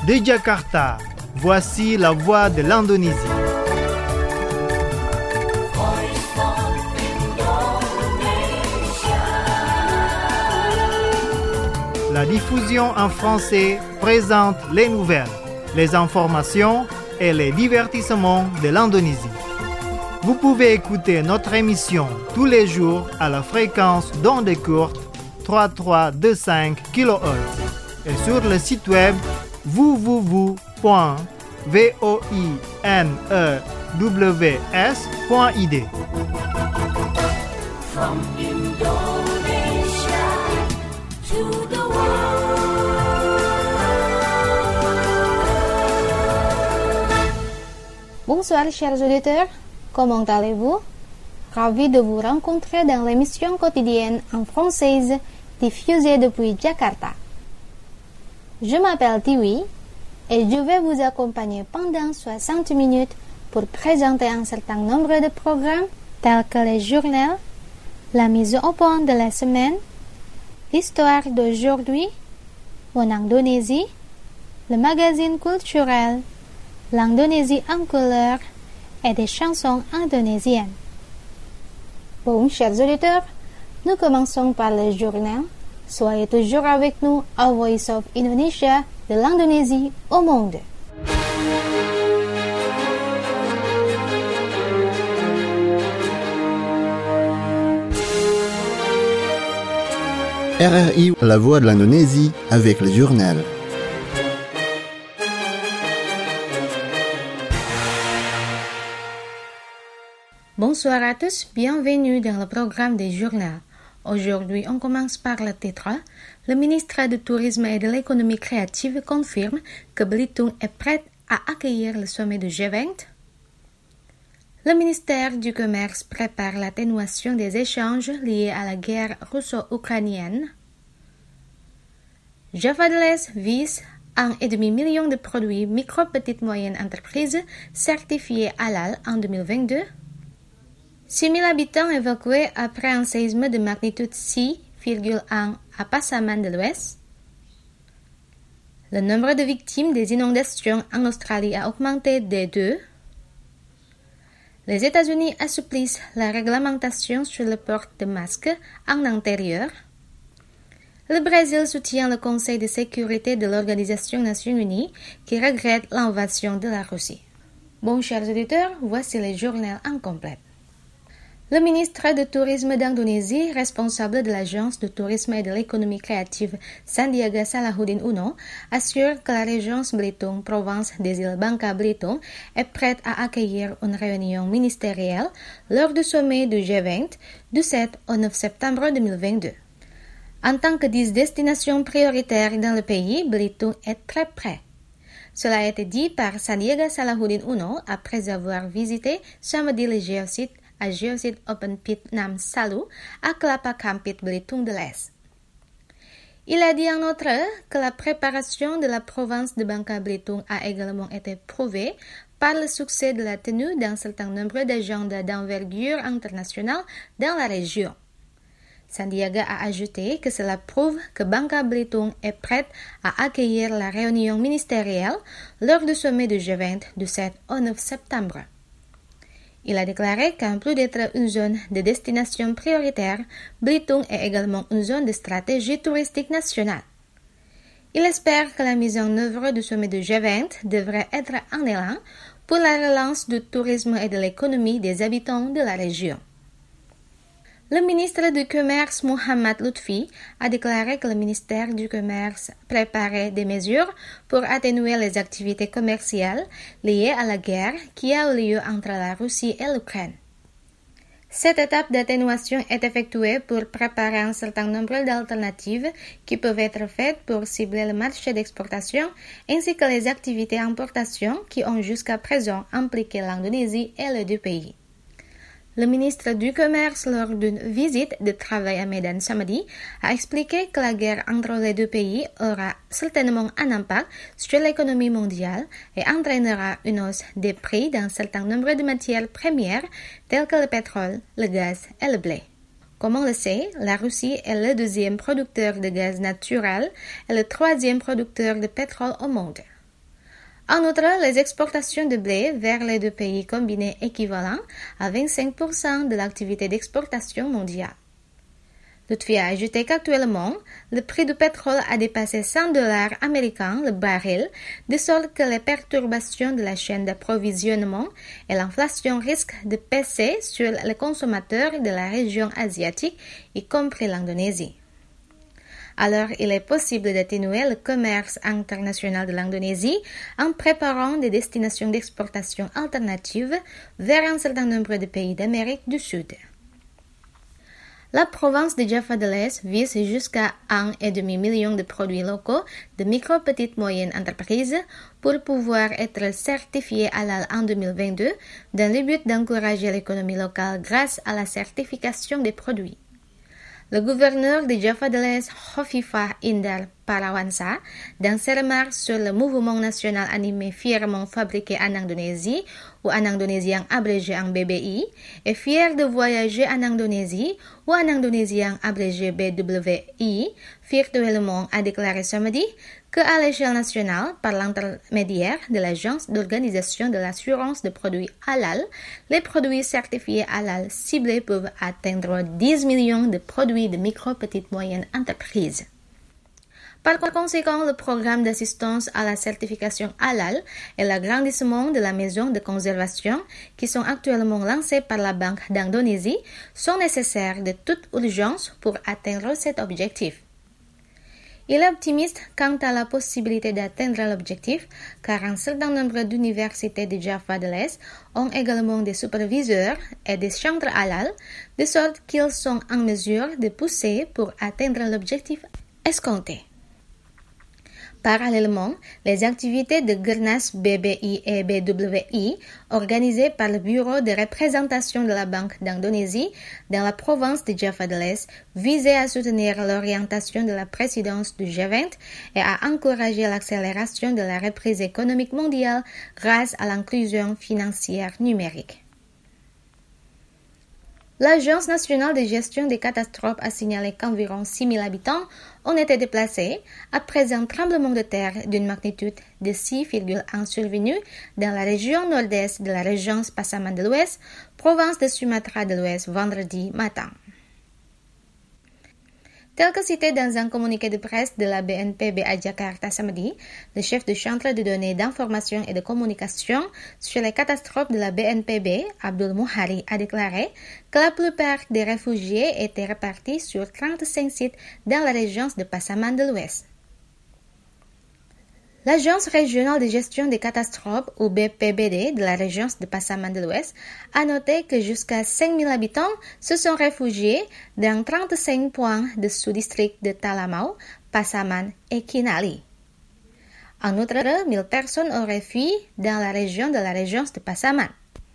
De Jakarta, voici la voix de l'Indonésie. La diffusion en français présente les nouvelles, les informations et les divertissements de l'Indonésie. Vous pouvez écouter notre émission tous les jours à la fréquence d'onde courte 3325 kHz et sur le site web www.voinews.id. From Indonesia to the world. Bonsoir chers auditeurs, comment allez-vous? Ravi de vous rencontrer dans l'émission quotidienne en française diffusée depuis Jakarta. Je m'appelle Tiwi et je vais vous accompagner pendant 60 minutes pour présenter un certain nombre de programmes tels que les journaux, la mise au point de la semaine, l'histoire d'aujourd'hui, en Indonésie, le magazine culturel, l'Indonésie en couleur et des chansons indonésiennes. Bon, chers auditeurs, nous commençons par le journal. Soyez toujours avec nous à Voice of Indonesia de l'Indonésie au monde. RRI, la voix de l'Indonésie avec le journal. Bonsoir à tous, bienvenue dans le programme des journaux. Aujourd'hui, on commence par le titre. Le ministre du Tourisme et de l'Économie créative confirme que Belitung est prête à accueillir le sommet du G20. Le ministère du Commerce prépare l'atténuation des échanges liés à la guerre russo-ukrainienne. Java de l'Est vise 1,5 million de produits micro-petites moyennes entreprises certifiés halal en 2022. 6 000 habitants évacués après un séisme de magnitude 6,1 à Pasaman de l'Ouest. Le nombre de victimes des inondations en Australie a augmenté de 2. Les États-Unis assouplissent la réglementation sur le port de masques en intérieur. Le Brésil soutient le Conseil de sécurité de l'Organisation des Nations Unies qui regrette l'invasion de la Russie. Bon, chers auditeurs, voici les journaux en complet. Le ministre du Tourisme d'Indonésie, responsable de l'Agence de tourisme et de l'économie créative Sandiaga Salahuddin Uno, assure que la région Belitung, province des îles Bangka Belitung, est prête à accueillir une réunion ministérielle lors du sommet du G20 du 7 au 9 septembre 2022. En tant que 10 destinations prioritaires dans le pays, Belitung est très prêt. Cela a été dit par Sandiaga Salahuddin Uno après avoir visité samedi le géosite à Geosite Open Pit Nam Salu à Kelapa Kampit Belitung de l'Est. Il a dit en outre que la préparation de la province de Bangka Belitung a également été prouvée par le succès de la tenue d'un certain nombre d'agendas d'envergure internationale dans la région. Sandiaga a ajouté que cela prouve que Bangka Belitung est prête à accueillir la réunion ministérielle lors du sommet du G20 du 7 au 9 septembre. Il a déclaré qu'en plus d'être une zone de destination prioritaire, Belitung est également une zone de stratégie touristique nationale. Il espère que la mise en œuvre du sommet du G20 devrait être un élan pour la relance du tourisme et de l'économie des habitants de la région. Le ministre du Commerce Muhammad Lutfi a déclaré que le ministère du Commerce préparait des mesures pour atténuer les activités commerciales liées à la guerre qui a eu lieu entre la Russie et l'Ukraine. Cette étape d'atténuation est effectuée pour préparer un certain nombre d'alternatives qui peuvent être faites pour cibler le marché d'exportation ainsi que les activités d'importation qui ont jusqu'à présent impliqué l'Indonésie et les deux pays. Le ministre du Commerce, lors d'une visite de travail à Medan samedi, a expliqué que la guerre entre les deux pays aura certainement un impact sur l'économie mondiale et entraînera une hausse des prix d'un certain nombre de matières premières telles que le pétrole, le gaz et le blé. Comme on le sait, la Russie est le deuxième producteur de gaz naturel et le troisième producteur de pétrole au monde. En outre, les exportations de blé vers les deux pays combinés équivalent à 25% de l'activité d'exportation mondiale. Lutfi a ajouté qu'actuellement, le prix du pétrole a dépassé $100 américains le baril, de sorte que les perturbations de la chaîne d'approvisionnement et l'inflation risquent de peser sur les consommateurs de la région asiatique, y compris l'Indonésie. Alors, il est possible d'atténuer le commerce international de l'Indonésie en préparant des destinations d'exportation alternatives vers un certain nombre de pays d'Amérique du Sud. La province de Java de l'Est vise jusqu'à 1,5 million de produits locaux de micro, petites, moyennes entreprises pour pouvoir être certifiés halal en 2022 dans le but d'encourager l'économie locale grâce à la certification des produits. Le gouverneur de Java de l'Est, Khofifah Indar Parawansa, dans ses remarques sur le mouvement national animé fièrement fabriqué en Indonésie ou en indonésien abrégé en BBI, est fier de voyager en Indonésie ou en indonésien abrégé BWI, virtuellement a déclaré samedi qu'à l'échelle nationale, par l'intermédiaire de l'Agence d'organisation de l'assurance de produits halal, les produits certifiés halal ciblés peuvent atteindre 10 millions de produits de micro, petites, moyennes entreprises. Par conséquent, le programme d'assistance à la certification halal et l'agrandissement de la maison de conservation qui sont actuellement lancés par la Banque d'Indonésie sont nécessaires de toute urgence pour atteindre cet objectif. Il est optimiste quant à la possibilité d'atteindre l'objectif car un certain nombre d'universités de Java de l'Est ont également des superviseurs et des centres halal, de sorte qu'ils sont en mesure de pousser pour atteindre l'objectif escompté. Parallèlement, les activités de Gernas BBI et BWI, organisées par le Bureau de représentation de la Banque d'Indonésie dans la province de Java de l'Est, visaient à soutenir l'orientation de la présidence du G20 et à encourager l'accélération de la reprise économique mondiale grâce à l'inclusion financière numérique. L'Agence nationale de gestion des catastrophes a signalé qu'environ 6 000 habitants ont été déplacés après un tremblement de terre d'une magnitude de 6,1 survenu dans la région nord-est de la région Pasaman de l'Ouest, province de Sumatra de l'Ouest, vendredi matin. Tel que cité dans un communiqué de presse de la BNPB à Jakarta samedi, le chef du centre de données d'information et de communication sur les catastrophes de la BNPB, Abdul Muhari, a déclaré que la plupart des réfugiés étaient répartis sur 35 sites dans la région de Pasaman de l'Ouest. L'Agence régionale de gestion des catastrophes, ou BPBD, de la région de Pasaman de l'Ouest, a noté que jusqu'à 5 000 habitants se sont réfugiés dans 35 points de sous-district de Talamau, Pasaman et Kinali. En outre, 1 000 personnes auraient fui dans la région de Pasaman.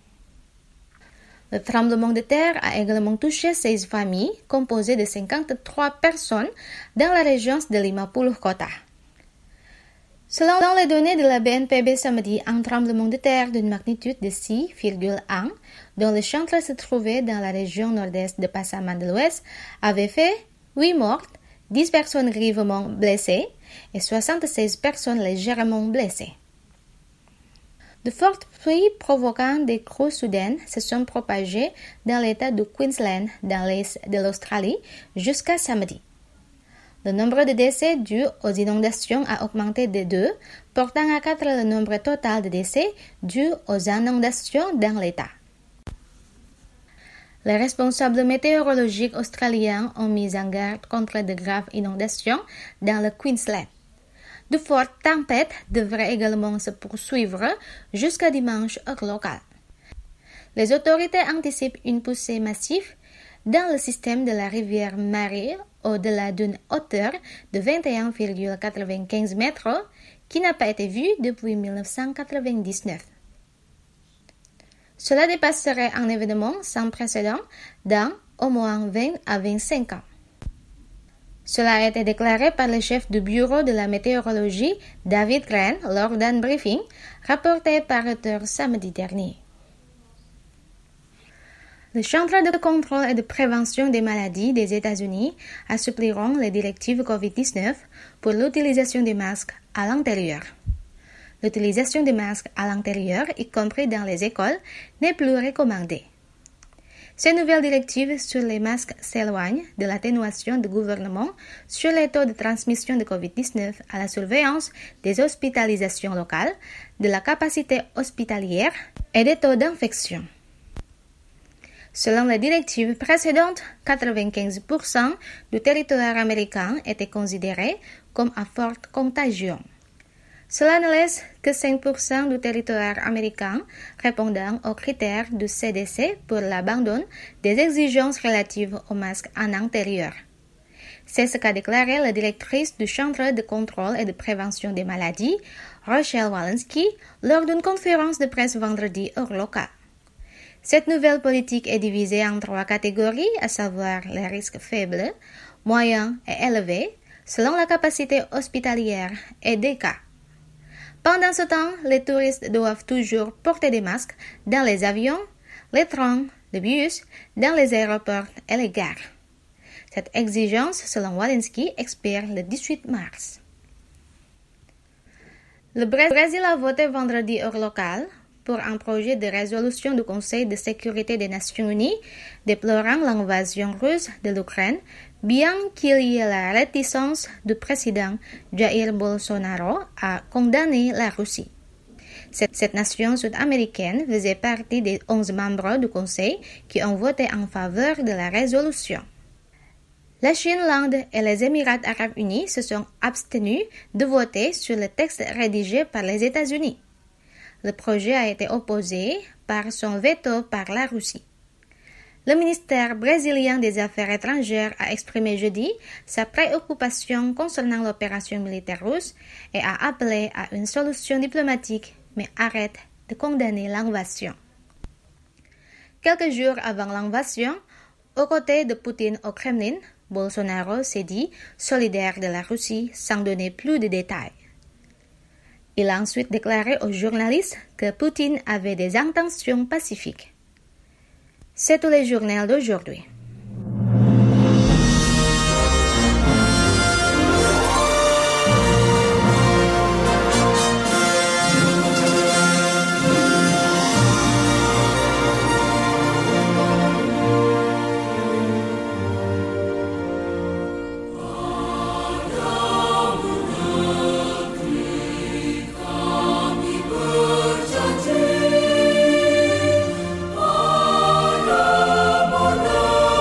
Le tremblement de terre a également touché 16 familles, composées de 53 personnes, dans la région de 50 kota. Selon les données de la BNPB samedi, un tremblement de terre d'une magnitude de 6,1, dont le centre se trouvait dans la région nord-est de Pasaman de l'Ouest, avait fait 8 morts, 10 personnes grièvement blessées et 76 personnes légèrement blessées. De fortes pluies provoquant des crues soudaines se sont propagées dans l'état de Queensland, dans l'est de l'Australie, jusqu'à samedi. Le nombre de décès dus aux inondations a augmenté de 2, portant à 4 le nombre total de décès dus aux inondations dans l'État. Les responsables météorologiques australiens ont mis en garde contre de graves inondations dans le Queensland. De fortes tempêtes devraient également se poursuivre jusqu'à dimanche heure locale. Les autorités anticipent une poussée massive dans le système de la rivière Murray au-delà d'une hauteur de 21,95 mètres qui n'a pas été vue depuis 1999. Cela dépasserait un événement sans précédent dans au moins 20 à 25 ans. Cela a été déclaré par le chef du bureau de la météorologie, David Grant, lors d'un briefing rapporté par Reuters samedi dernier. Le Centre de contrôle et de prévention des maladies des États-Unis assoupliront les directives COVID-19 pour l'utilisation des masques à l'intérieur. L'utilisation des masques à l'intérieur, y compris dans les écoles, n'est plus recommandée. Ces nouvelles directives sur les masques s'éloignent de l'atténuation du gouvernement sur les taux de transmission de COVID-19 à la surveillance des hospitalisations locales, de la capacité hospitalière et des taux d'infection. Selon les directives précédentes, 95% du territoire américain était considéré comme à forte contagion. Cela ne laisse que 5% du territoire américain répondant aux critères du CDC pour l'abandon des exigences relatives aux masques en intérieur. C'est ce qu'a déclaré la directrice du Centre de contrôle et de prévention des maladies, Rochelle Walensky, lors d'une conférence de presse vendredi hors local. Cette nouvelle politique est divisée en 3 catégories, à savoir les risques faibles, moyens et élevés, selon la capacité hospitalière et des cas. Pendant ce temps, les touristes doivent toujours porter des masques dans les avions, les trains, les bus, dans les aéroports et les gares. Cette exigence, selon Walensky, expire le 18 mars. Le Brésil a voté vendredi hors local pour un projet de résolution du Conseil de sécurité des Nations Unies déplorant l'invasion russe de l'Ukraine, bien qu'il y ait la réticence du président Jair Bolsonaro à condamner la Russie. Cette nation sud-américaine faisait partie des 11 membres du Conseil qui ont voté en faveur de la résolution. La Chine, l'Inde et les Émirats arabes unis se sont abstenus de voter sur le texte rédigé par les États-Unis. Le projet a été opposé par son veto par la Russie. Le ministère brésilien des Affaires étrangères a exprimé jeudi sa préoccupation concernant l'opération militaire russe et a appelé à une solution diplomatique, mais arrête de condamner l'invasion. Quelques jours avant l'invasion, aux côtés de Poutine au Kremlin, Bolsonaro s'est dit solidaire de la Russie sans donner plus de détails. Il a ensuite déclaré aux journalistes que Poutine avait des intentions pacifiques. C'est tous les journaux d'aujourd'hui. Berjanji, pada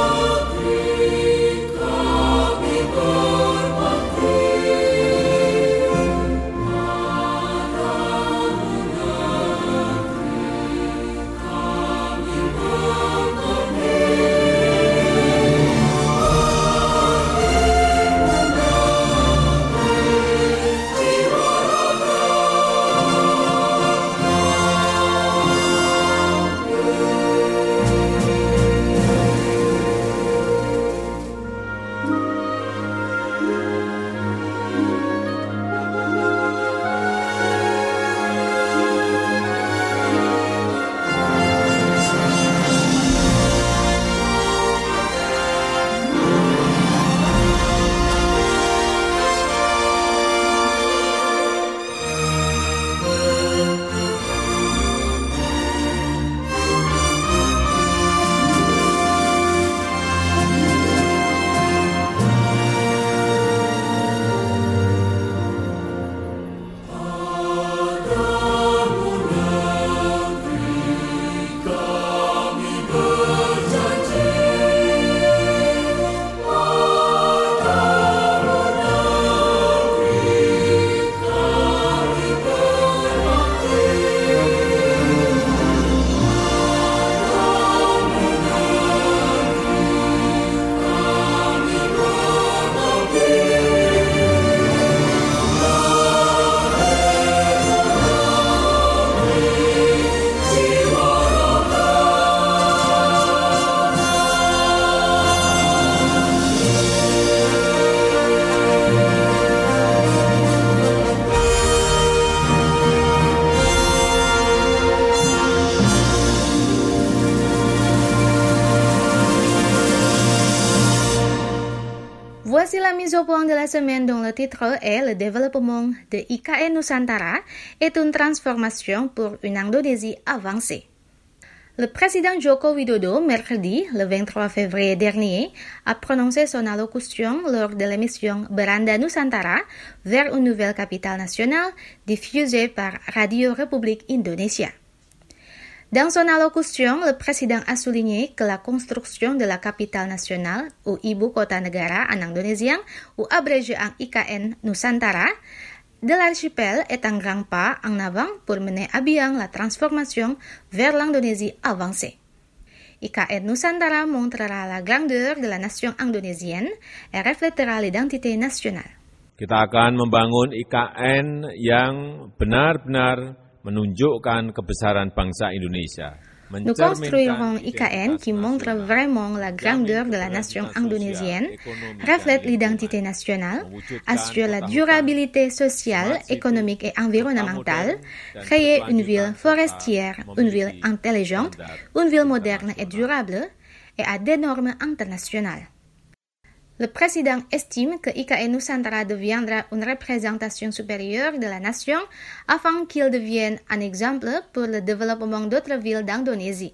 Voici la mise au point de la semaine dont le titre est Le développement de IKN Nusantara est une transformation pour une Indonésie avancée. Le président Joko Widodo, mercredi, le 23 février dernier, a prononcé son allocution lors de l'émission Beranda Nusantara vers une nouvelle capitale nationale diffusée par Radio République Indonésia. Dans son allocution, le président a souligné que la construction de la capitale nationale ou Ibu Kota Negara en indonésien ou abrégé en IKN Nusantara de l'archipel est un grand pas en avant pour mener à bien la transformation vers l'Indonésie avancée. IKN Nusantara montrera la grandeur de la nation indonésienne et reflétera l'identité nationale. Kita akan membangun IKN yang benar-benar menunjukkan kebesaran bangsa Indonesia. Nous construirons IKN qui montre vraiment la grandeur de la nation indonésienne, reflète l'identité nationale, assure la durabilité sociale, économique et environnementale, créer une ville forestière, une ville intelligente, une ville moderne et durable, et à des normes internationales. Le président estime que IKN Nusantara deviendra une représentation supérieure de la nation afin qu'il devienne un exemple pour le développement d'autres villes d'Indonésie.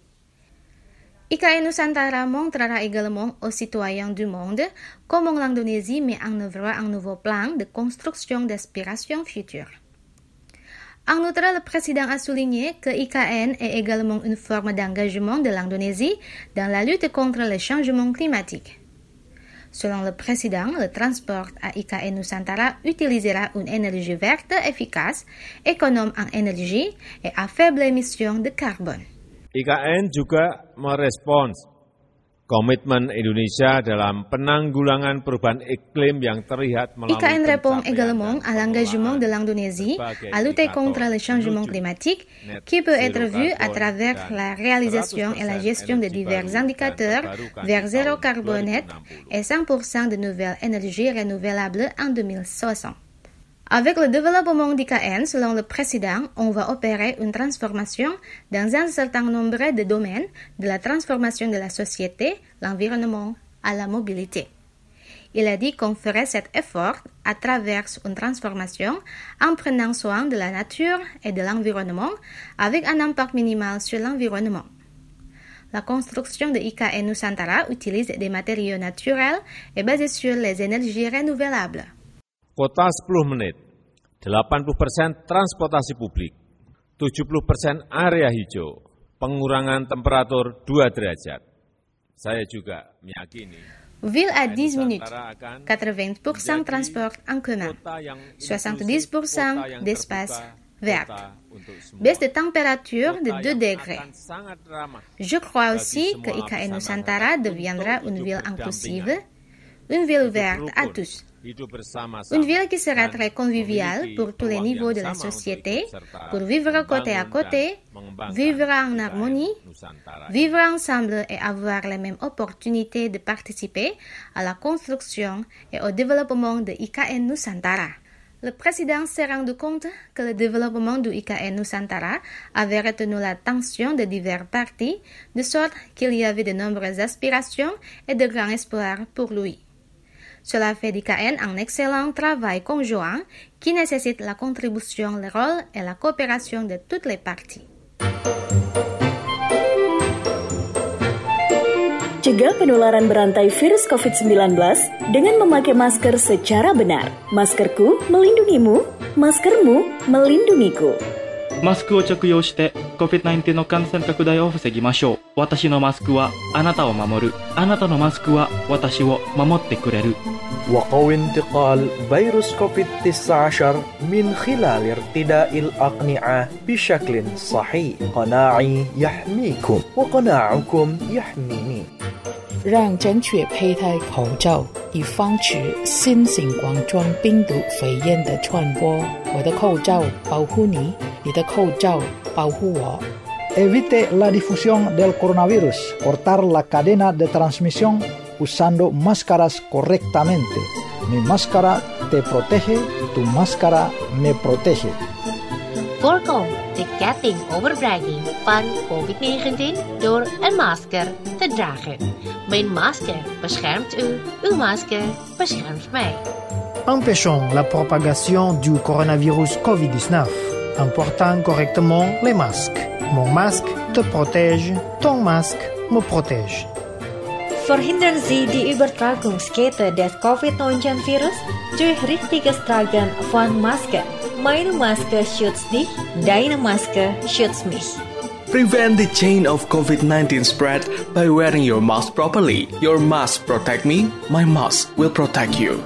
IKN Nusantara montrera également aux citoyens du monde comment l'Indonésie met en œuvre un nouveau plan de construction d'aspirations futures. En outre, le président a souligné que IKN est également une forme d'engagement de l'Indonésie dans la lutte contre le changement climatique. Selon le président, le transport à IKN Nusantara utilisera une énergie verte efficace, économe en énergie et à faible émission de carbone. IKN juga merespons komitmen Indonesia dalam penanggulangan perubahan iklim yang terlihat melalui IKN répond également à l'engagement de l'Indonésie à lutter contre le changement climatique qui peut être vu à travers la réalisation et la gestion de divers indicateurs vers zéro carbone net et 100% de nouvelles énergies renouvelables en 2060. Avec le développement d'IKN, selon le président, on va opérer une transformation dans un certain nombre de domaines, de la transformation de la société, l'environnement, à la mobilité. Il a dit qu'on ferait cet effort à travers une transformation en prenant soin de la nature et de l'environnement avec un impact minimal sur l'environnement. La construction de IKN Nusantara utilise des matériaux naturels et basés sur les énergies renouvelables. Kota 10 menit, 80% transportasi publik, 70% area hijau, pengurangan temperatur 2 derajat. Saya juga meyakini Ville à 10 minutes, 80% transport en commun, 70% d'espace vert, baisse de température de 2 degrés. Je crois aussi que IKN Nusantara deviendra une ville inclusive, une ville ouverte à tous. Une ville qui sera très conviviale pour tous les niveaux de la société, pour vivre côté à côté, vivre en harmonie, vivre ensemble et avoir les mêmes opportunités de participer à la construction et au développement de IKN Nusantara. Le président s'est rendu compte que le développement du IKN Nusantara avait retenu l'attention de diverses parties, de sorte qu'il y avait de nombreuses aspirations et de grands espoirs pour lui. Cela fait d'IKN un excellent travail conjoint qui nécessite la contribution, le rôle et la coopération de toutes les parties. Cegah penularan berantai virus COVID-19 dengan memakai masker secara benar. Maskerku melindungimu, maskermu melindungiku. マスクを着用して COVID-19 の感染拡大を防ぎましょう。私のマスクはあなたを守る。あなたのマスクは私を守ってくれる。 وقوي انتقال فيروس كوفيد-19 من خلال ارتداء الأقنعة بشكل صحيح. قناعي يحميكم وقناعكم يحميني. 让正确佩戴口罩，以防止新型冠状病毒肺炎的传播。我的口罩保护你，你的口罩保护我。 Evite la difusión del coronavirus. Cortar la cadena de transmisión usando máscaras correctamente. Mi máscara te protege, tu máscara me protege. 4Go de getting over bragging van COVID-19 door een masker te dragen. Mijn masker beschermt u, uw masker beschermt mij. Empêchons la propagation du coronavirus COVID-19 en portant correctement les masques. Mon masque te protège, ton masque me protège. Verhindern Sie die Übertragungskette des Covid-19-Virus durch richtiges Tragen von Maske. Meine Maske schützt dich, deine Maske schützt mich. Prevent the chain of COVID-19 spread by wearing your mask properly. Your mask protect me, my mask will protect you.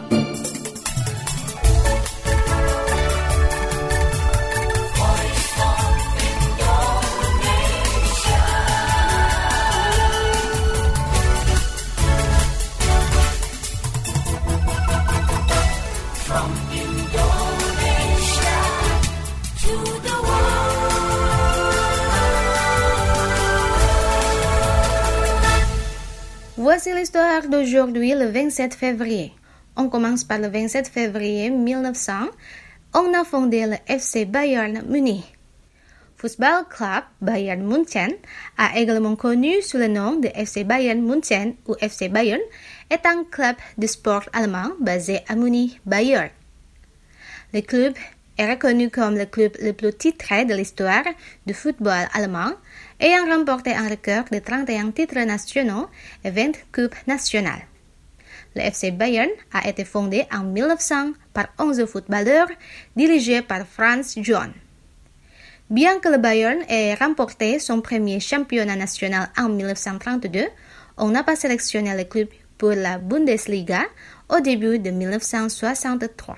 Voici l'histoire d'aujourd'hui, le 27 février. On commence par le 27 février 1900. On a fondé le FC Bayern Munich. Football Club Bayern München, a également connu sous le nom de FC Bayern München ou FC Bayern, est un club de sport allemand basé à Munich, Bayern. Le club est reconnu comme le club le plus titré de l'histoire du football allemand, ayant remporté un record de 31 titres nationaux et 20 coupes nationales. Le FC Bayern a été fondé en 1900 par 11 footballeurs dirigés par Franz John. Bien que le Bayern ait remporté son premier championnat national en 1932, on n'a pas sélectionné le club pour la Bundesliga au début de 1963.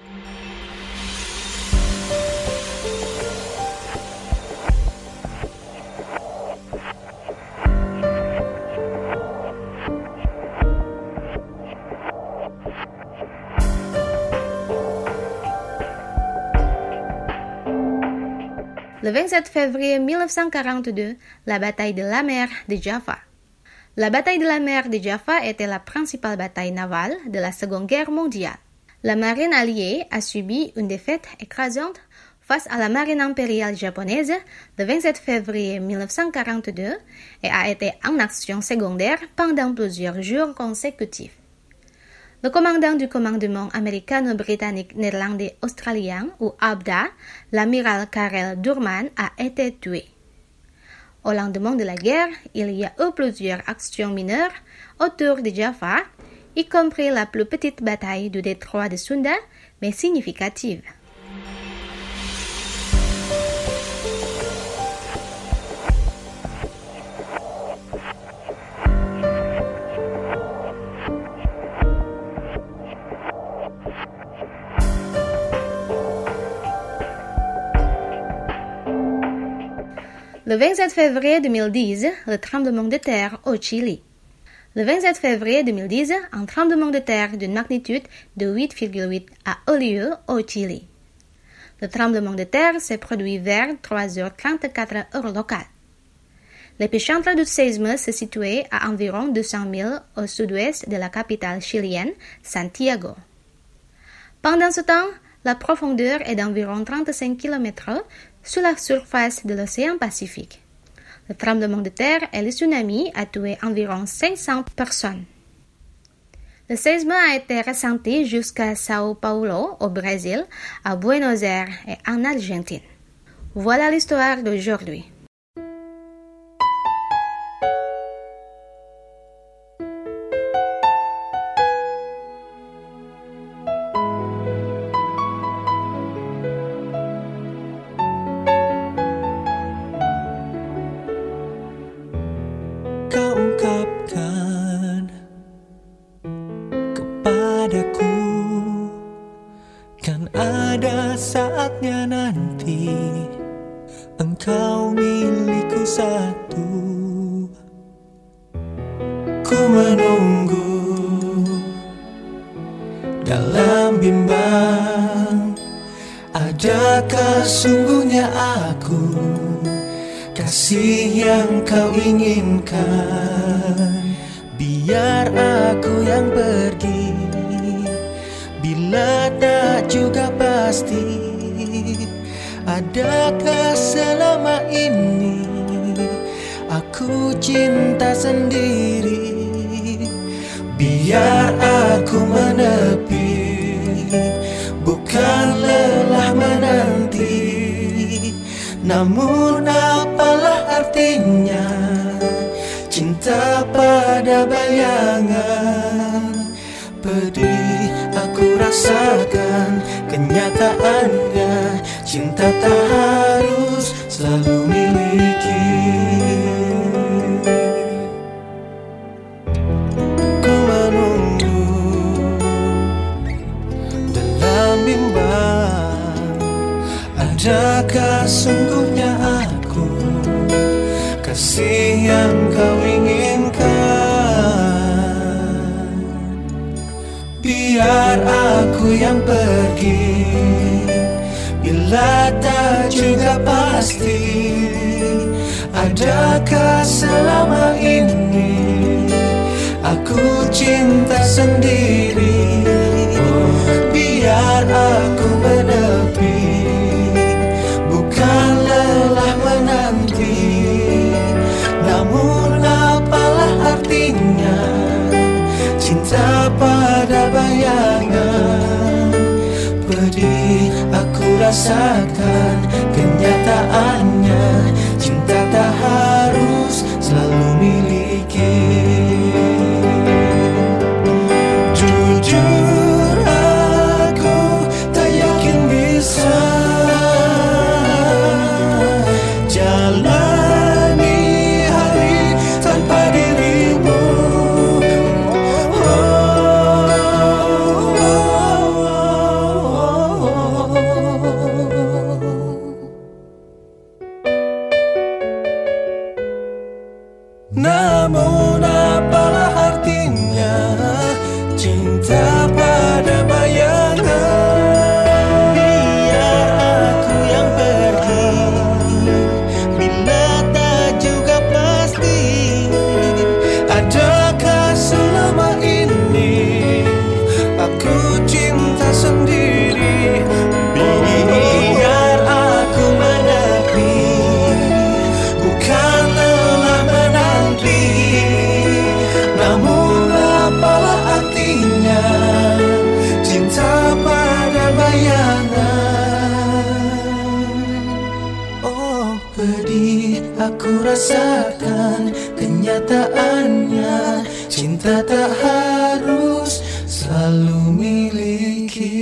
Le 27 février 1942, la bataille de la mer de Jaffa. La bataille de la mer de Jaffa était la principale bataille navale de la Seconde Guerre mondiale. La marine alliée a subi une défaite écrasante face à la marine impériale japonaise le 27 février 1942 et a été en action secondaire pendant plusieurs jours consécutifs. Le commandant du commandement américano-britannique-néerlandais-australien ou ABDA, l'amiral Karel Doorman, a été tué. Au lendemain de la guerre, il y a eu plusieurs actions mineures autour de Jaffa, y compris la plus petite bataille du détroit de Sunda, mais significative. Le 27 février 2010, le tremblement de terre au Chili. Le 27 février 2010, un tremblement de terre d'une magnitude de 8,8 a eu lieu au Chili. Le tremblement de terre s'est produit vers 3h34 heure locale. L'épicentre du séisme se situait à environ 200 000 au sud-ouest de la capitale chilienne, Santiago. Pendant ce temps, la profondeur est d'environ 35 km sous la surface de l'océan Pacifique. Le tremblement de terre et le tsunami a tué environ 500 personnes. Le séisme a été ressenti jusqu'à Sao Paulo, au Brésil, à Buenos Aires et en Argentine. Voilà l'histoire d'aujourd'hui. Ada saatnya nanti engkau milikku satu. Ku menunggu dalam bimbang, adakah sungguhnya aku kasih yang kau inginkan? Biar aku yang pergi bila tak juga pasti Adakah selama ini aku cinta sendiri? Biar aku menepi, bukan lelah menanti. Namun apalah artinya cinta pada bayangan? Pedih aku rasakan kenyataannya, cinta tak harus selalu miliki. Ku menunggu dalam bimbang, adakah sungguhnya aku kasih yang kau inginkan? Biar aku yang pergi, bila tak juga pasti. Adakah selama ini aku cinta sendiri? Biar aku menepi, bukan lelah menanti. Namun apalah artinya cinta pada bayangan? Pedih aku rasakan kenyataannya, cinta tak harus selalu miliki. Jujur aku tak yakin bisa jalani hari tanpa dirimu. Namun apalah artinya cinta pada bayangan? Biar aku yang pergi, bila tak juga pasti. Adakah selama ini aku cinta sendiri? Biar aku menepi, bukan lelah menanti. Namun apalah artinya cinta pada bayangan? Oh, pedih aku rasakan kenyataannya, cinta tak harus selalu miliki.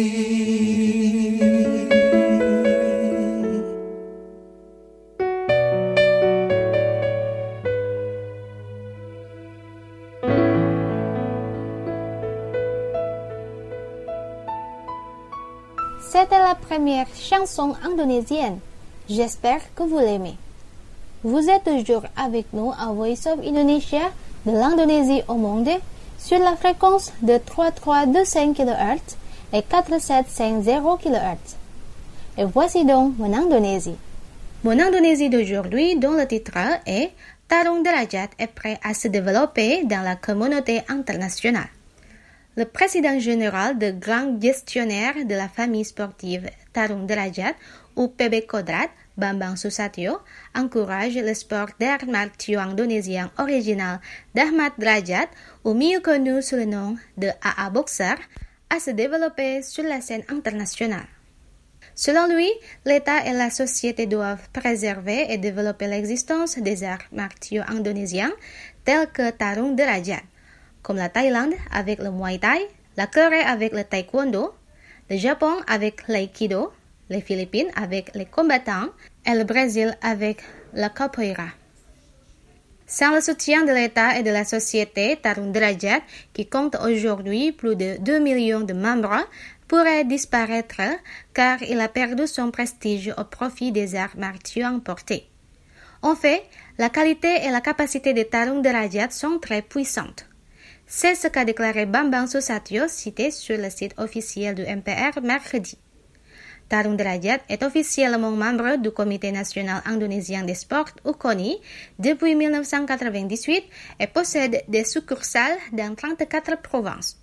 C'était la première chanson indonésienne. J'espère que vous l'aimez. Vous êtes toujours avec nous à Voice of Indonesia de l'Indonésie au monde sur la fréquence de 3325 kHz et 4750 kHz. Et voici donc mon Indonésie. Mon Indonésie d'aujourd'hui, dont le titre est Tarung Derajat, est prêt à se développer dans la communauté internationale. Le président général de grand gestionnaire de la famille sportive Tarung Derajat ou PB Kodrat, Bambang Susatyo, encourage le sport d'arts martiaux indonésien original d'Ahmad Derajat, ou mieux connu sous le nom de AA Boxer, à se développer sur la scène internationale. Selon lui, l'État et la société doivent préserver et développer l'existence des arts martiaux indonésiens tels que Tarung Derajat, comme la Thaïlande avec le Muay Thai, la Corée avec le Taekwondo, le Japon avec l'Aikido, les Philippines avec les combattants et le Brésil avec la capoeira. Sans le soutien de l'État et de la société, Tarung Derajat, qui compte aujourd'hui plus de 2 millions de membres, pourrait disparaître car il a perdu son prestige au profit des arts martiaux importés. En fait, la qualité et la capacité de Tarung Derajat sont très puissantes. C'est ce qu'a déclaré Bambang Susatyo, cité sur le site officiel du MPR mercredi. Tarung Derajat est officiellement membre du Comité national indonésien des sports ou CONI depuis 1998 et possède des succursales dans 34 provinces.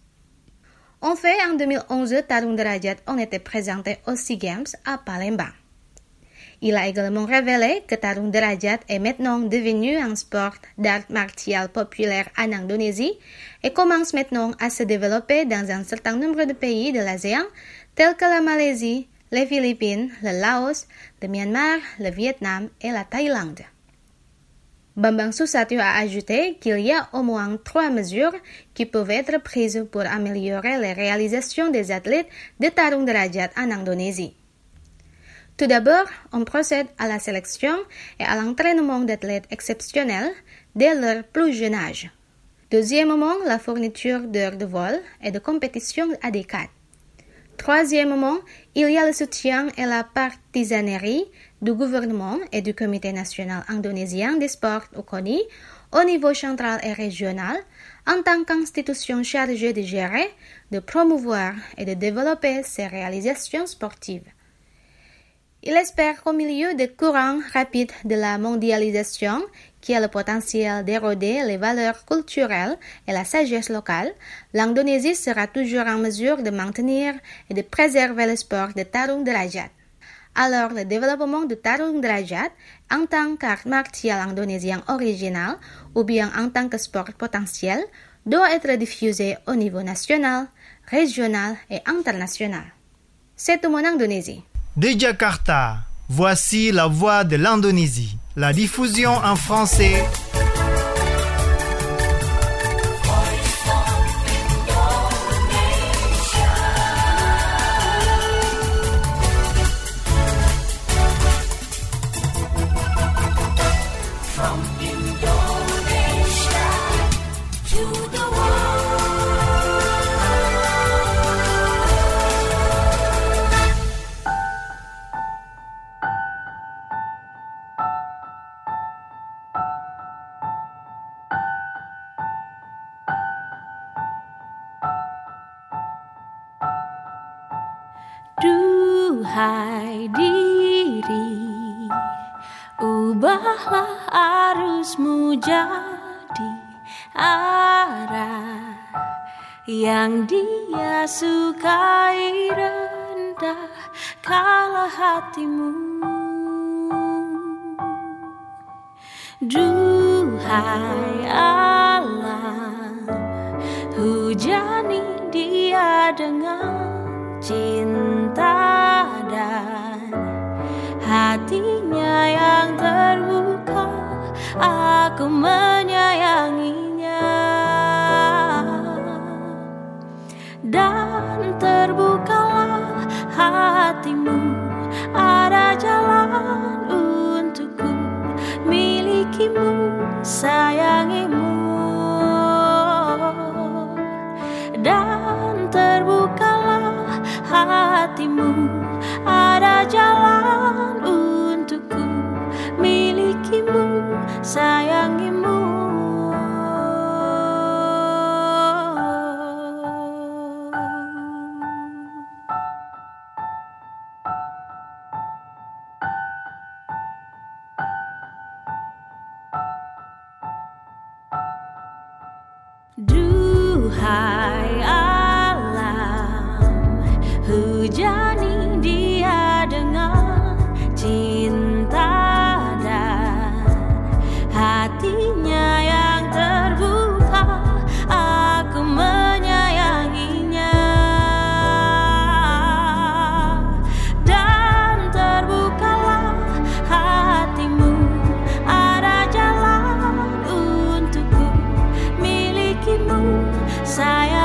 En fait, en 2011, Tarung Derajat en était présenté aux SEA Games à Palembang. Il a également révélé que tarung derajat est maintenant devenu un sport d'art martial populaire en Indonésie et commence maintenant à se développer dans un certain nombre de pays de l'ASEAN, tels que la Malaisie, les Philippines, le Laos, le Myanmar, le Vietnam et la Thaïlande. Bambang Susatyo a ajouté qu'il y a au moins 3 mesures qui peuvent être prises pour améliorer les réalisations des athlètes de tarung derajat en Indonésie. Tout d'abord, on procède à la sélection et à l'entraînement d'athlètes exceptionnels dès leur plus jeune âge. Deuxièmement, la fourniture d'heures de vol et de compétition adéquates. Troisièmement, il y a le soutien et la partisanerie du gouvernement et du Comité national indonésien des sports ou CONI au niveau central et régional en tant qu'institution chargée de gérer, de promouvoir et de développer ces réalisations sportives. Il espère qu'au milieu des courants rapides de la mondialisation, qui a le potentiel d'éroder les valeurs culturelles et la sagesse locale, l'Indonésie sera toujours en mesure de maintenir et de préserver le sport de tarung derajat. Alors, le développement de tarung derajat en tant qu'art martial indonésien original ou bien en tant que sport potentiel doit être diffusé au niveau national, régional et international. C'est tout mon Indonésie. De Jakarta, voici la voix de l'Indonésie. La diffusion en français. From Indonesia to the Duhai diri, ubahlah arusmu jadi arah yang dia sukai, rendah kala hatimu. Duhai alam, hujani dia dengan cinta dan hatinya yang terbuka, aku menyayanginya. Dan terbukalah hatimu, ada jalan untukku milikimu, sayangimu. Dan terbukalah hatimu, ada jalan untukku milikimu, sayangimu. Duhai alam, hujani dia dengan cinta dan hatinya yang terbuka, aku menyayanginya. Dan terbukalah hatimu, ada jalan untukku milikimu, sayang.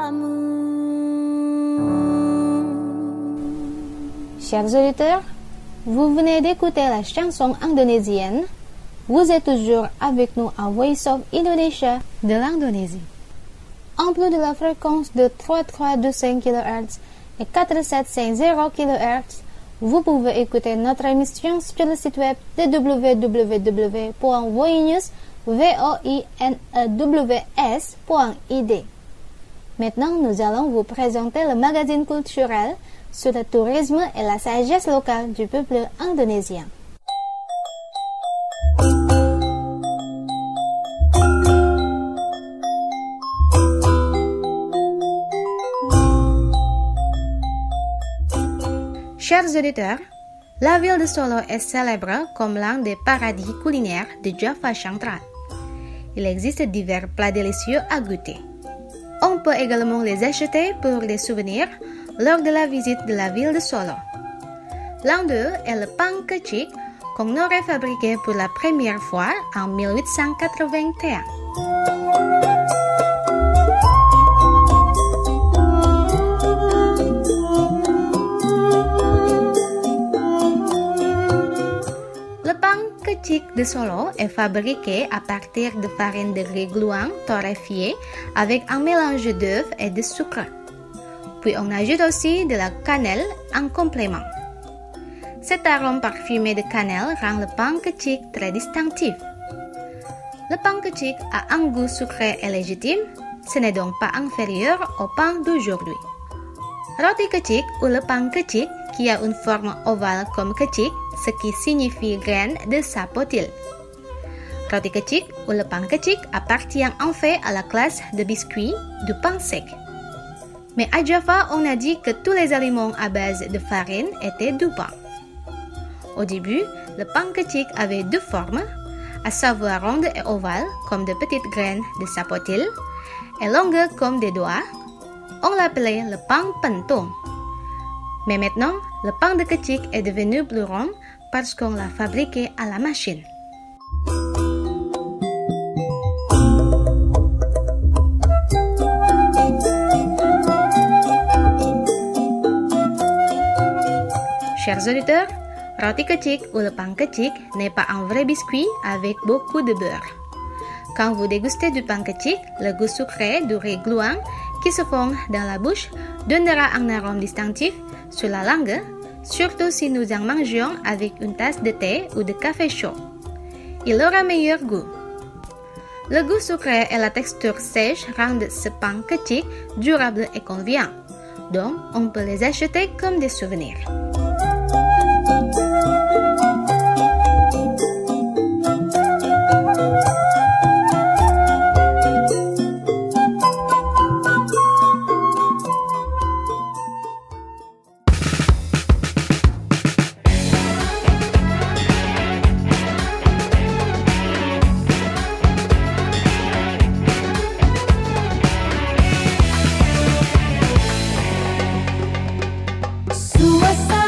kamu. Chers auditeurs, vous venez d'écouter la chanson indonésienne. Vous êtes toujours avec nous à Voice of Indonesia de l'Indonésie. En plus de la fréquence de 3325 kHz et 4750 kHz, vous pouvez écouter notre émission sur le site web de www.voinews.id. Maintenant, nous allons vous présenter le magazine culturel sur le tourisme et la sagesse locale du peuple indonésien. Chers auditeurs, la ville de Solo est célèbre comme l'un des paradis culinaires de Java central. Il existe divers plats délicieux à goûter. On peut également les acheter pour des souvenirs lors de la visite de la ville de Solo. L'un d'eux est le pain kecik qu'on aurait fabriqué pour la première fois en 1881. De Solo est fabriqué à partir de farine de riz gluant torréfiée avec un mélange d'œufs et de sucre. Puis on ajoute aussi de la cannelle en complément. Cet arôme parfumé de cannelle rend le pain kecik très distinctif. Le pain kecik a un goût sucré et légitime, ce n'est donc pas inférieur au pain d'aujourd'hui. Roti kecik ou le pain kecik qui a une forme ovale comme kecik, ce qui signifie graine de sapotil. Roti kecik ou le pain kecik appartient en fait à la classe de biscuits du pain sec. Mais à Java, on a dit que tous les aliments à base de farine étaient du pain. Au début, le pain kecik avait deux formes, à savoir ronde et ovale comme de petites graines de sapotil et longues comme des doigts. On l'appelait le pain pentung. Mais maintenant, le pain de kecik est devenu plus rond parce qu'on l'a fabriqué à la machine. Chers auditeurs, roti kecik ou le pain kecik n'est pas un vrai biscuit avec beaucoup de beurre. Quand vous dégustez du pain kecik, le goût sucré du riz gluant qui se fond dans la bouche donnera un arôme distinctif sur la langue, surtout si nous en mangeons avec une tasse de thé ou de café chaud. Il aura meilleur goût. Le goût sucré et la texture sèche rendent ce pain kecik durable et convivial. Donc, on peut les acheter comme des souvenirs. Suasana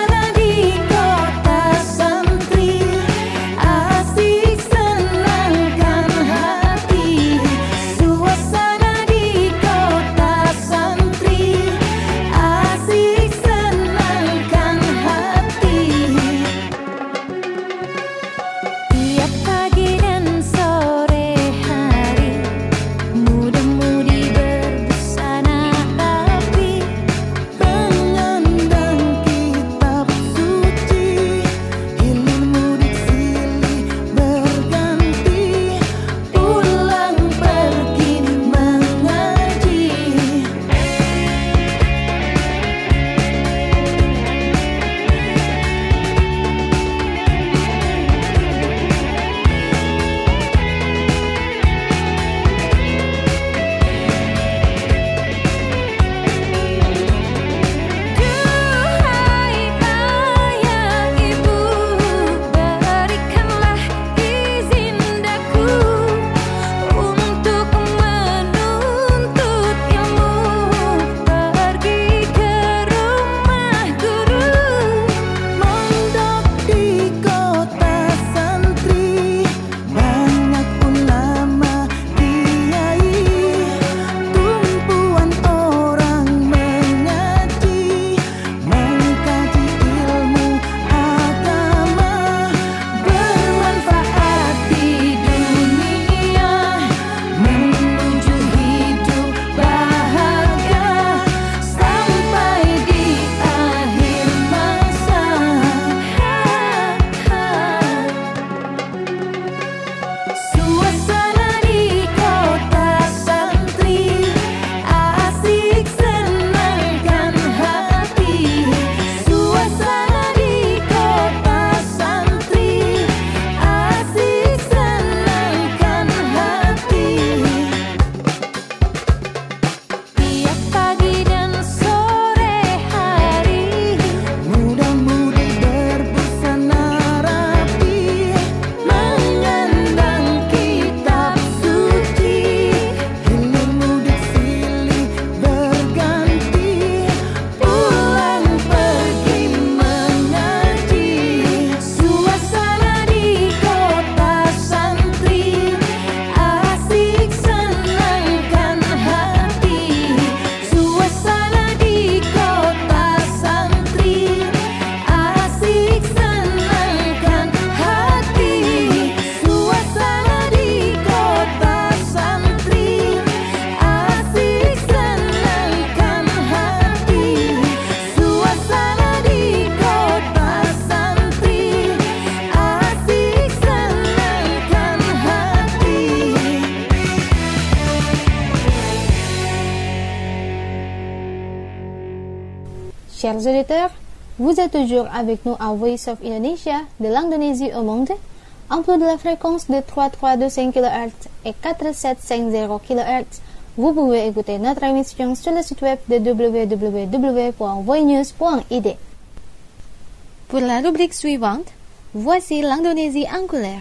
Chers auditeurs, vous êtes toujours avec nous à Voice of Indonesia de l'Indonésie au monde, en plus de la fréquence de 3325 kHz et 4750 kHz. Vous pouvez écouter notre émission sur le site web de www.voinews.id. Pour la rubrique suivante, voici l'Indonésie en couleur.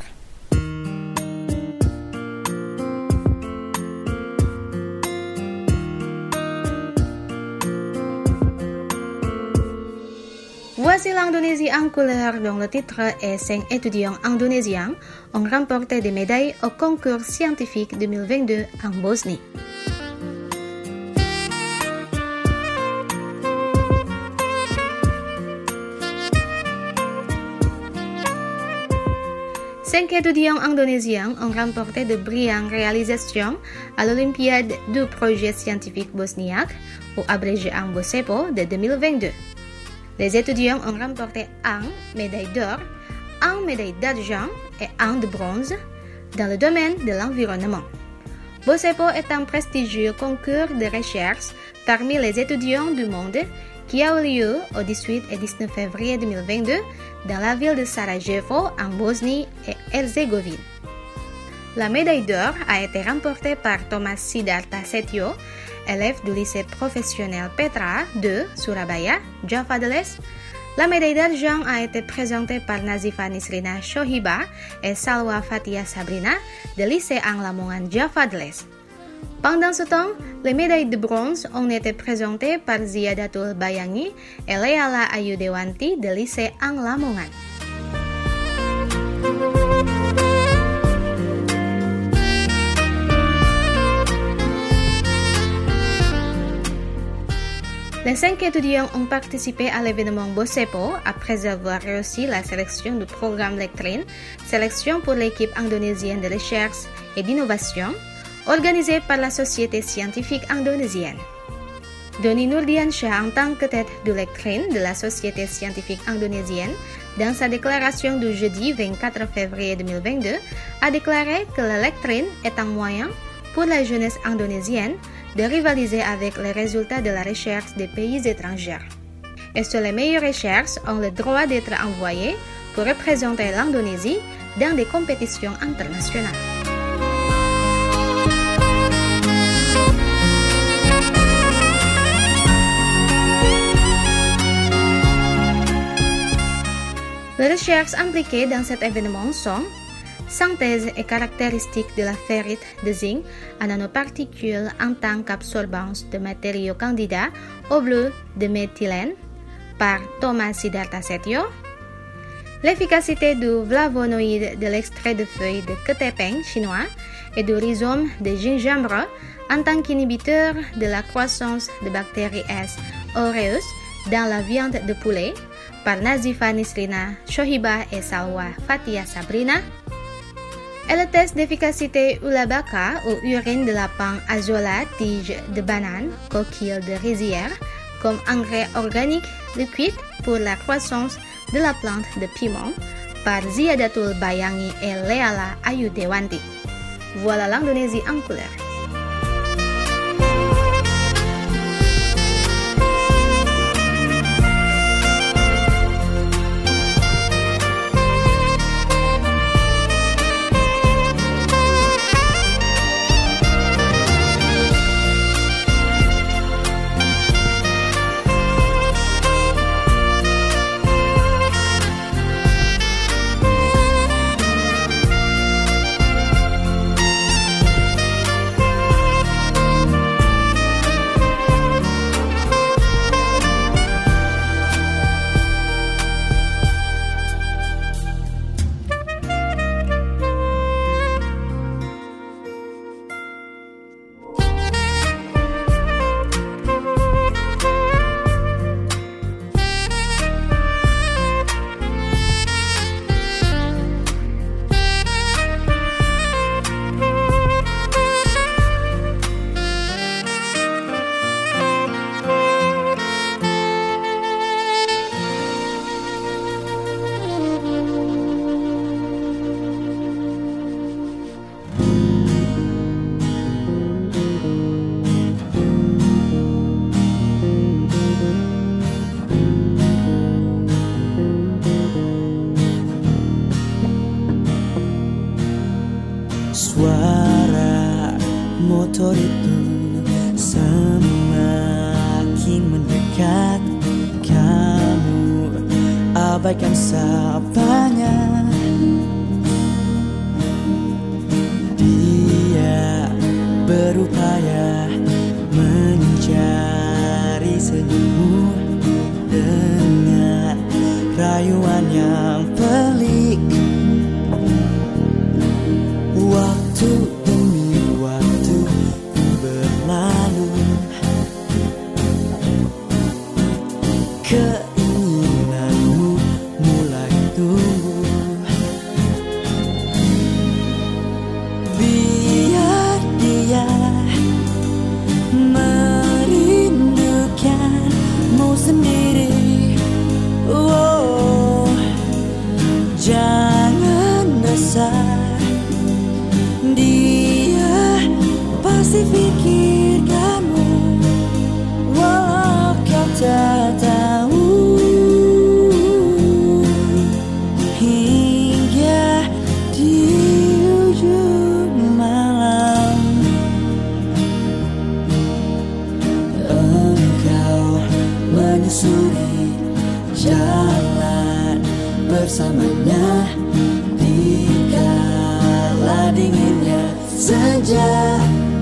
Voici l'Indonésie en couleur dont le titre est 5 étudiants indonésiens ont remporté des médailles au concours scientifique 2022 en Bosnie. Cinq étudiants indonésiens ont remporté de brillantes réalisations à l'Olympiade du projet scientifique bosniaque, ou abrégé en BOSEPO, de 2022. Les étudiants ont remporté 1 médaille d'or, 1 médaille d'argent et 1 de bronze dans le domaine de l'environnement. BOSEPO est un prestigieux concours de recherche parmi les étudiants du monde qui a eu lieu au 18 et 19 février 2022 dans la ville de Sarajevo en Bosnie et Herzégovine. La médaille d'or a été remportée par Thomas Siddhartha Setio, élève du lycée professionnel Petra de Surabaya, Java de l'Est. La médaille d'argent a été présentée par Nazifa Nisrina Shohiba et Salwa Fatia Sabrina de lycée Ang Lamongan, Java de l'Est. Pendant ce temps, les médailles de bronze ont été présentées par Ziadatul Bayangi et Leala Ayudewanti de lycée Ang Lamongan. Les 5 étudiants ont participé à l'événement BOSEPO après avoir réussi la sélection du programme Lectrin, sélection pour l'équipe indonésienne de recherche et d'innovation, organisée par la Société scientifique indonésienne. Doni Nurdiansyah, en tant que tête du Lectrin de la Société scientifique indonésienne, dans sa déclaration du jeudi 24 février 2022, a déclaré que le Lectrin est un moyen pour la jeunesse indonésienne de rivaliser avec les résultats de la recherche des pays étrangers. Et seules les meilleures recherches ont le droit d'être envoyées pour représenter l'Indonésie dans des compétitions internationales. Les recherches impliquées dans cet événement sont synthèse et caractéristiques de la ferrite de zinc à nanoparticules en tant qu'absorbance de matériaux candidats au bleu de méthylène par Thomas Siddhartha Setio, l'efficacité du flavonoïde de l'extrait de feuilles de ketepeng chinois et du rhizome de gingembre en tant qu'inhibiteur de la croissance de bactéries S. aureus dans la viande de poulet par Nazifa Nisrina Shohiba et Salwa Fatia Sabrina, et le test d'efficacité Ulabaka ou urine de lapin azola tige de banane, coquille de rizière, comme engrais organique liquide pour la croissance de la plante de piment par Ziadatul Bayangi et Leala Ayudewanti. Voilà l'Indonésie en couleur. dekat kamu, abaikan sapanya. Dia berupaya mencari senyummu dengan rayuan yang pelik. Waktu demi waktu berlalu, keinginanmu mulai tumbuh. Biar dia merindukanmu sendiri. Oh, jangan resah, dia pasti pikirkanmu. Walau kau tak tahu, hingga di ujung malam engkau menyusuri jalan bersamanya di kala dinginnya senja.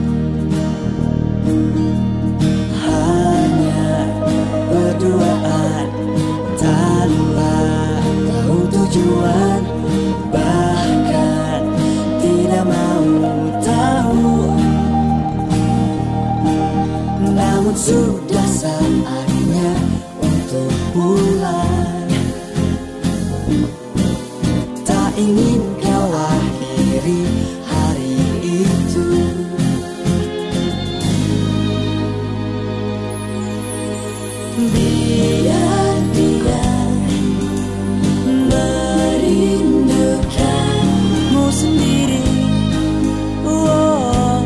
Hanya berduaan tanpa tahu tujuan, bahkan tidak mau tahu. Namun sudah saatnya untuk pulang. Tak ingin kau akhiri hari itu. Biar dia merindukanmu sendiri. Oh,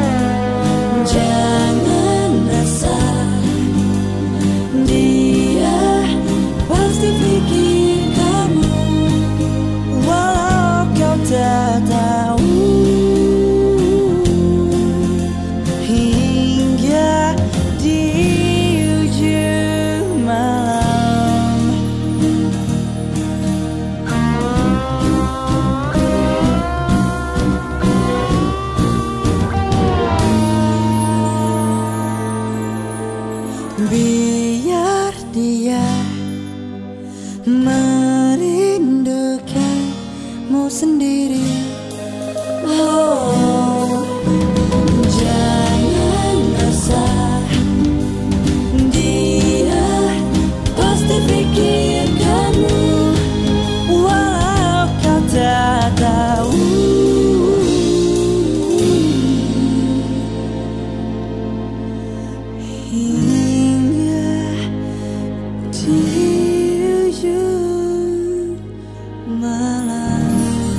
jangan resah, dia pasti pikirkanmu. Walau kau tak tahu, hingga di ujung malam. Biar dia merindukanmu sendiri. Oh, jangan resah, dia pasti pikirkanmu. Walau kau tak tahu, hingga di ujung malam.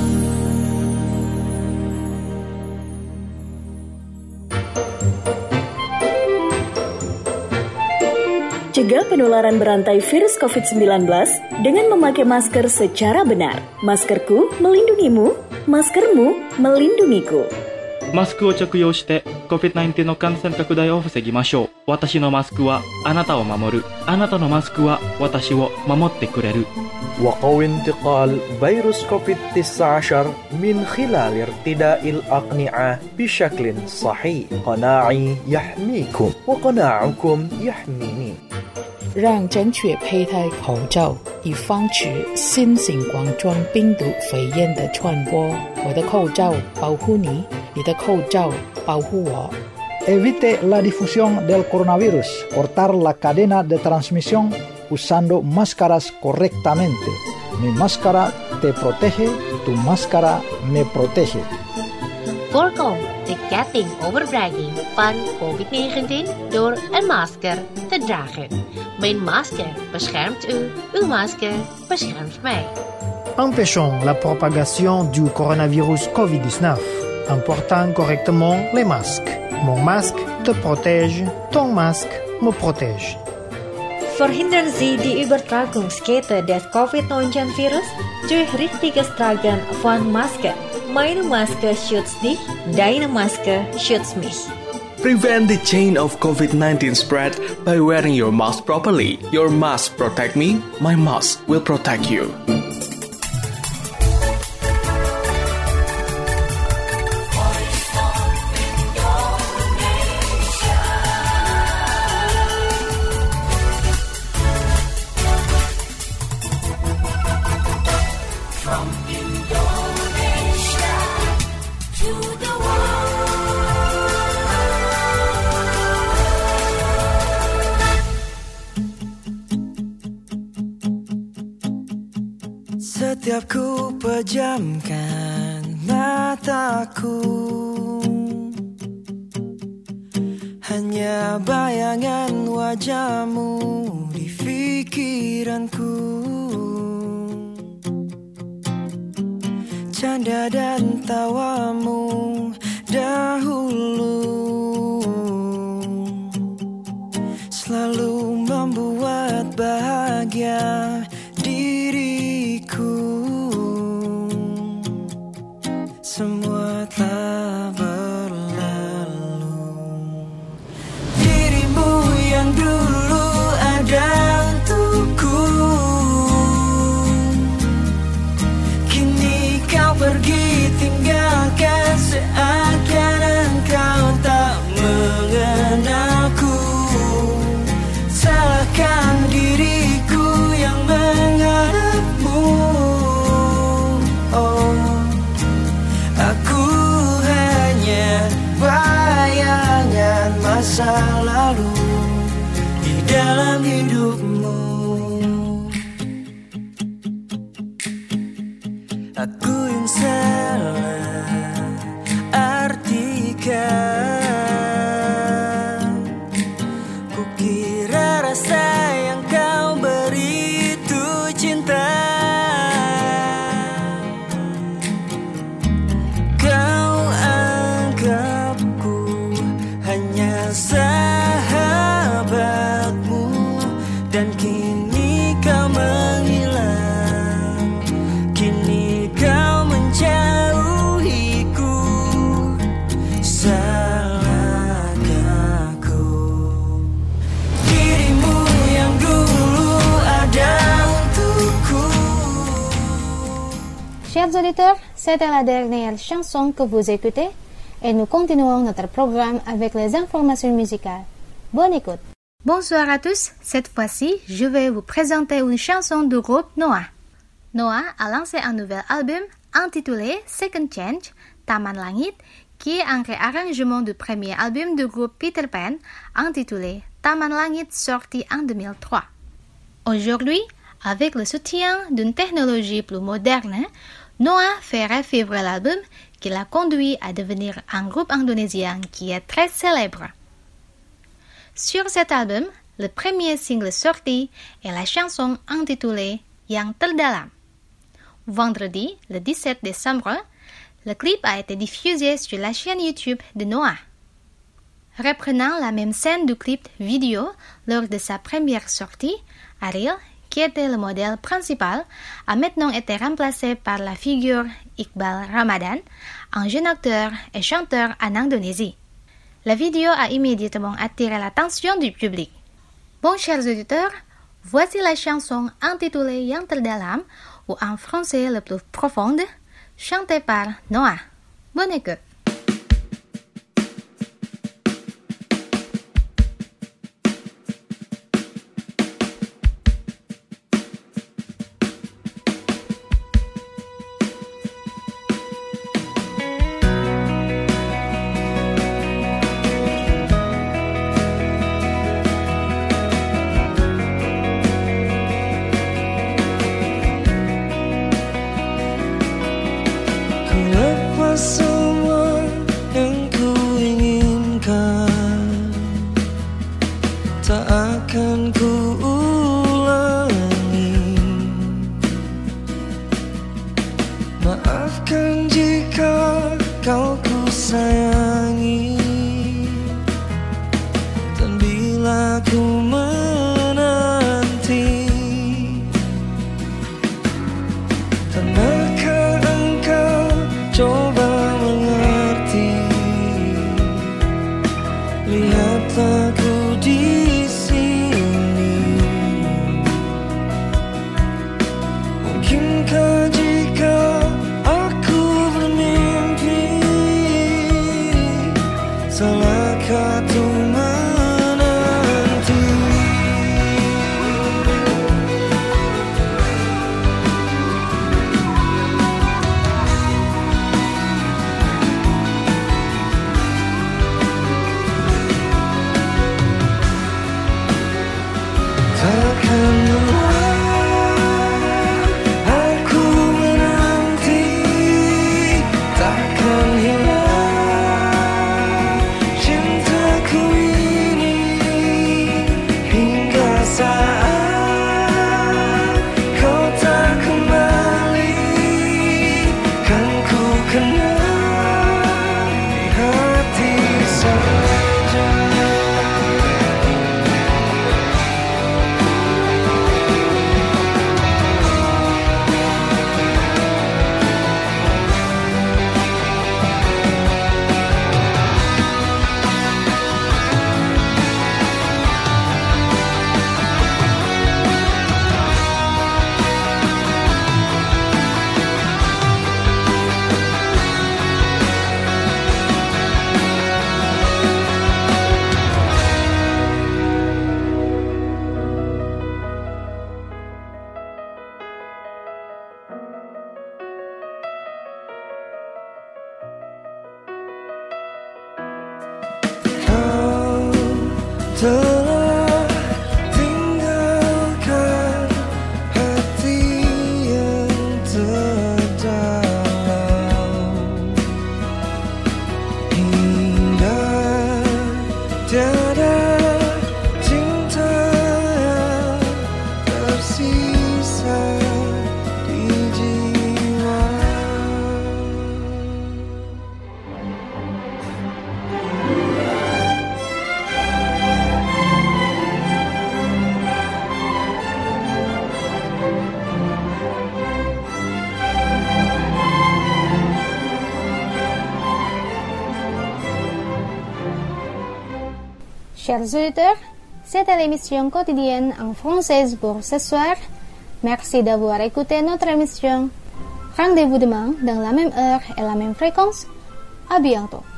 Cegah penularan berantai virus COVID-19 dengan memakai masker secara benar. Maskerku melindungimu, maskermu melindungiku. マスクを着用して COVID-19 の感染拡大を防ぎましょう。私のマスクはあなたを守る。あなたのマスクは私を守ってくれる。 وقوي انتقال فيروس كوفيد-19 من خلال ارتداء الأقنعة بشكل صحيح. قناعي يحميكم وقناعكم يحميني. 让正确佩戴口罩，以防止新型冠状病毒肺炎的传播。我的口罩保护你，你的口罩保护我。 Evite la difusión del coronavirus. Cortar la cadena de transmisión usando máscaras correctamente. Mi máscara te protege, tu máscara me protege. Voorkom de ketting overbrenging van COVID-19 door een masker te dragen. Mijn masker beschermt u, uw masker beschermt mij. Empêchons la propagation du coronavirus COVID-19 en portant correctement les masques. Mon masque te protège, ton masque me protège. Verhindern Sie die Übertragungskette des Covid-19-Virus durch richtiges Tragen von Maske. Meine Maske schützt dich, deine Maske schützt mich. Prevent the chain of COVID-19 spread by wearing your mask properly. Your mask protect me, my mask will protect you. Setiap ku pejamkan mataku, hanya bayangan wajahmu di pikiranku. Canda dan tawamu dahulu selalu membuat bahagia diriku. Semua telah berlalu. Dirimu yang dulu ada untukku, kini kau pergi tinggalkan, seakan engkau tak mengenalku. Salahkan diriku yang mengharapmu. Oh, aku hanya bayangan masa lalu di dalam hidupmu. Aku yang salah artikan, kukira rasa yang kau beri itu cinta. Kau anggapku hanya sahabatmu, dan kini kau menghilang, kini kau menjauhiku. Salahkah aku? Dirimu yang dulu ada untukku. Chers auditeurs, c'était la dernière chanson que vous écoutez et nous continuons notre programme avec les informations musicales. Bonne écoute. Bonsoir à tous, cette fois-ci, je vais vous présenter une chanson du groupe Noah. Noah a lancé un nouvel album intitulé Second Change, Taman Langit, qui est un réarrangement du premier album du groupe Peter Pan intitulé Taman Langit, sorti en 2003. Aujourd'hui, avec le soutien d'une technologie plus moderne, Noah fait revivre l'album qui l'a conduit à devenir un groupe indonésien qui est très célèbre. Sur cet album, le premier single sorti est la chanson intitulée Yang Terdalam. Vendredi, le 17 décembre, le clip a été diffusé sur la chaîne YouTube de Noah. Reprenant la même scène du clip vidéo lors de sa première sortie, Ariel, qui était le modèle principal, a maintenant été remplacé par la figure Iqbal Ramadan, un jeune acteur et chanteur en Indonésie. La vidéo a immédiatement attiré l'attention du public. Bon, chers auditeurs, voici la chanson intitulée Yang Terdalam, ou en français le plus profonde, chantée par Noah. Bonne écoute. Semua yang ku inginkan tak akan ku ulangi. Maafkan jika kau ku sayangi, dan bila ku menanti, tandakah engkau coba mengerti telah tinggalkan hati yang terdalam, hingga tiada cinta yang tersisa di jiwa. Chers auditeurs, c'était l'émission quotidienne en française pour ce soir. Merci d'avoir écouté notre émission. Rendez-vous demain dans la même heure et la même fréquence. À bientôt.